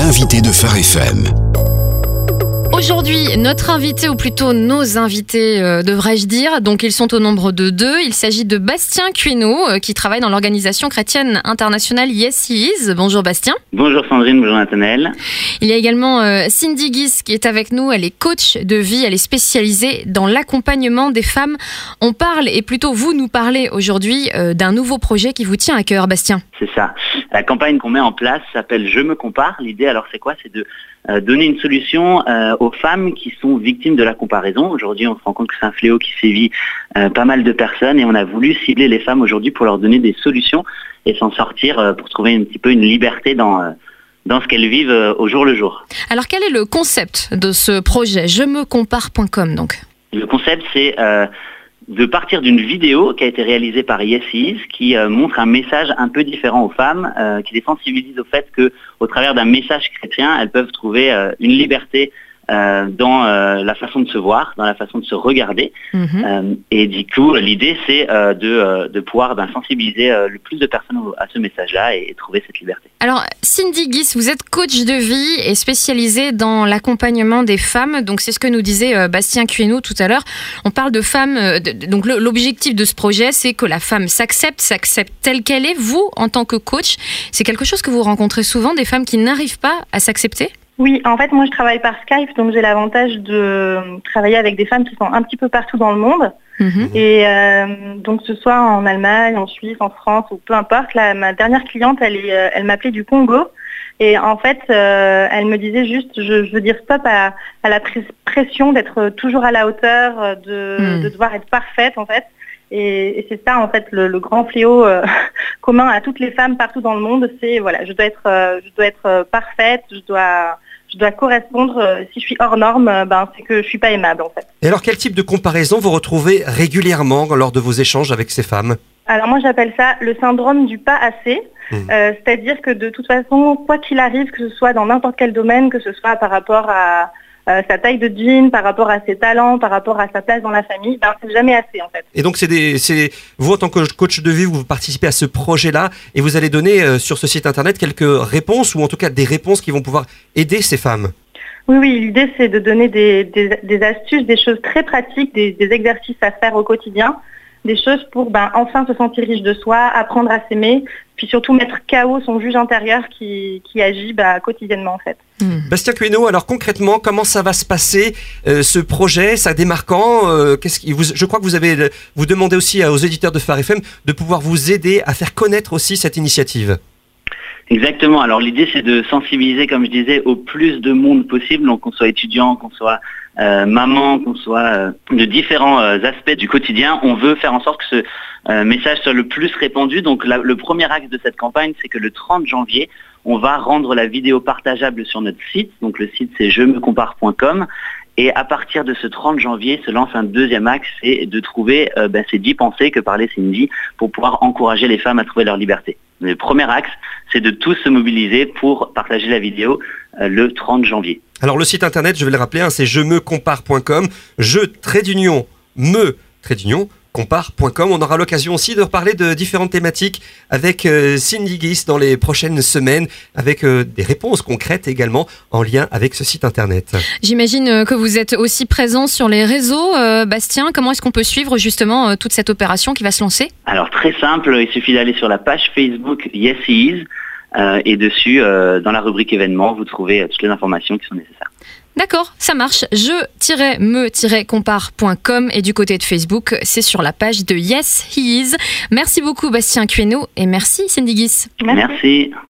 l'invité de Phare FM. Aujourd'hui, notre invité, ou plutôt nos invités, devrais-je dire, donc ils sont au nombre de 2. Il s'agit de Bastien Cueno, qui travaille dans l'organisation chrétienne internationale Yes He Is. Bonjour Bastien. Bonjour Sandrine, bonjour Nathanaël. Il y a également Cindy Guis qui est avec nous. Elle est coach de vie, elle est spécialisée dans l'accompagnement des femmes. On parle, et plutôt vous nous parlez aujourd'hui d'un nouveau projet qui vous tient à cœur, Bastien. C'est ça. La campagne qu'on met en place s'appelle Je me compare. L'idée, alors c'est quoi ? C'est de donner une solution aux femmes qui sont victimes de la comparaison. Aujourd'hui, on se rend compte que c'est un fléau qui sévit pas mal de personnes et on a voulu cibler les femmes aujourd'hui pour leur donner des solutions et s'en sortir pour trouver un petit peu une liberté dans ce qu'elles vivent au jour le jour. Alors, quel est le concept de ce projet jemecompare.com donc ? Le concept, c'est de partir d'une vidéo qui a été réalisée par Yes He Is, qui montre un message un peu différent aux femmes, qui les sensibilise au fait qu'au travers d'un message chrétien, elles peuvent trouver une liberté dans la façon de se voir, dans la façon de se regarder. Et du coup, l'idée, c'est de pouvoir sensibiliser le plus de personnes à ce message-là et trouver cette liberté. Alors, Cindy Guis, vous êtes coach de vie et spécialisée dans l'accompagnement des femmes. Donc, c'est ce que nous disait Bastien Cueno tout à l'heure. On parle de femmes. Donc, l'objectif de ce projet, c'est que la femme s'accepte telle qu'elle est. Vous, en tant que coach, c'est quelque chose que vous rencontrez souvent, des femmes qui n'arrivent pas à s'accepter ? Oui, en fait, moi, je travaille par Skype, donc j'ai l'avantage de travailler avec des femmes qui sont un petit peu partout dans le monde. Et donc, que ce soit en Allemagne, en Suisse, en France, ou peu importe. Là, ma dernière cliente, elle m'appelait du Congo. Et en fait, elle me disait juste, je veux dire stop à la pression d'être toujours à la hauteur, de devoir être parfaite, en fait. Et c'est ça, en fait, le grand fléau commun à toutes les femmes partout dans le monde. C'est, voilà, je dois être parfaite, je dois correspondre. Si je suis hors norme, c'est que je suis pas aimable, en fait. Et alors, quel type de comparaison vous retrouvez régulièrement lors de vos échanges avec ces femmes ? Alors moi, j'appelle ça le syndrome du pas assez. C'est-à-dire que de toute façon, quoi qu'il arrive, que ce soit dans n'importe quel domaine, que ce soit par rapport à sa taille de jean, par rapport à ses talents, par rapport à sa place dans la famille, c'est jamais assez, en fait. Et donc, c'est vous, en tant que coach de vie, vous participez à ce projet-là et vous allez donner sur ce site internet quelques réponses, ou en tout cas des réponses qui vont pouvoir aider ces femmes. Oui, l'idée, c'est de donner des astuces, des choses très pratiques, des exercices à faire au quotidien, des choses pour enfin se sentir riche de soi, apprendre à s'aimer, puis surtout mettre KO son juge intérieur qui agit quotidiennement, en fait. Bastien Cueno, alors concrètement, comment ça va se passer, ce projet, ça démarre quand ? Je crois que vous demandez aussi aux éditeurs de Phare FM de pouvoir vous aider à faire connaître aussi cette initiative. Exactement. Alors l'idée, c'est de sensibiliser, comme je disais, au plus de monde possible, donc qu'on soit étudiant, qu'on soit maman, qu'on soit de différents aspects du quotidien. On veut faire en sorte que ce message soit le plus répandu. Donc le premier axe de cette campagne, c'est que le 30 janvier, on va rendre la vidéo partageable sur notre site. Donc le site, c'est jemecompare.com. Et à partir de ce 30 janvier se lance un deuxième axe, c'est de trouver ces 10 pensées que parlait Cindy pour pouvoir encourager les femmes à trouver leur liberté. Le premier axe, c'est de tous se mobiliser pour partager la vidéo le 30 janvier. Alors le site internet, je vais le rappeler, c'est jemecompare.com, compare.com. On aura l'occasion aussi de reparler de différentes thématiques avec Cindy Guis dans les prochaines semaines, avec des réponses concrètes également en lien avec ce site internet. J'imagine que vous êtes aussi présent sur les réseaux. Bastien, comment est-ce qu'on peut suivre justement toute cette opération qui va se lancer ? Alors très simple, il suffit d'aller sur la page Facebook Yes He Is et dessus, dans la rubrique événements, vous trouvez toutes les informations qui sont nécessaires. D'accord, ça marche. Je-me-compare.com et du côté de Facebook, c'est sur la page de Yes He Is. Merci beaucoup Bastien Cueno et merci Cindy Guis. Merci.